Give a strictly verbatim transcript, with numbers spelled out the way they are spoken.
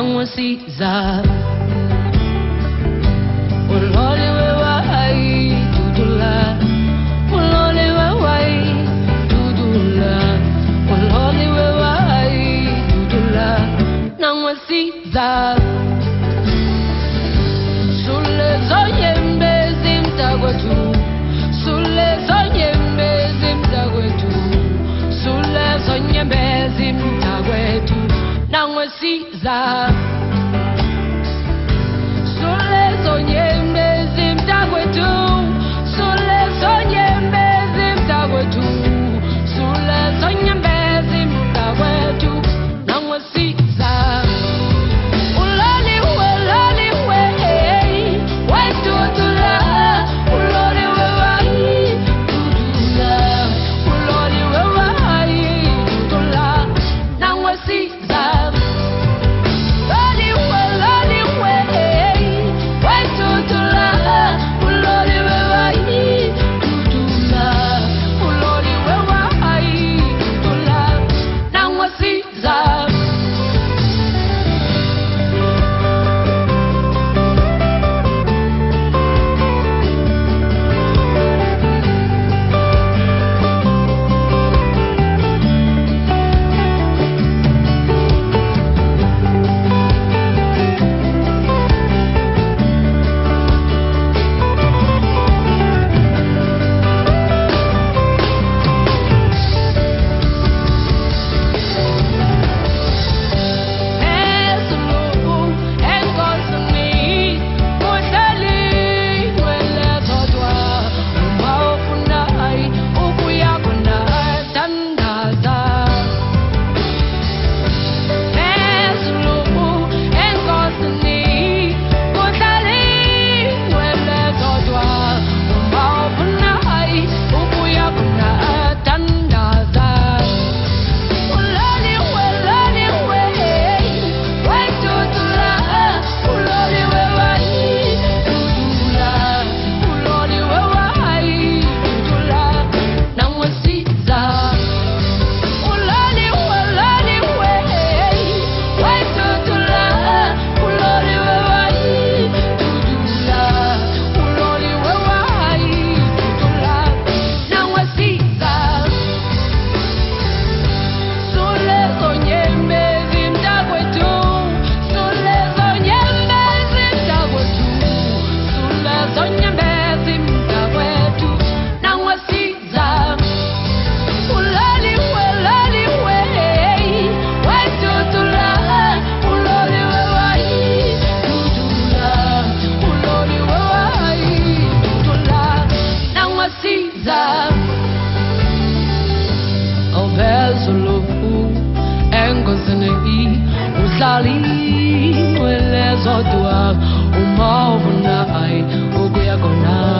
nangwesiza ulole wewai tutula ulole wewai tutula ulole wewai tutula nangwesiza sule zonyembe zimtagwetu sule zonyembe zimtagwetu sule zonyembe zimtagwetu nangwesiza sule zonyembe zimtagwetu sule zonyembe zimtagwetu sule zonyembe zimtagwetu nangwesiza ulali ulali we wetutula ulali we wai tutula ulali we wai tutula nangwesiza ulali ulali we wetutula ulali we wai tutula ulali we wai tutula nangwesiza Uzali mwelezo dua umavu na ai uguya kona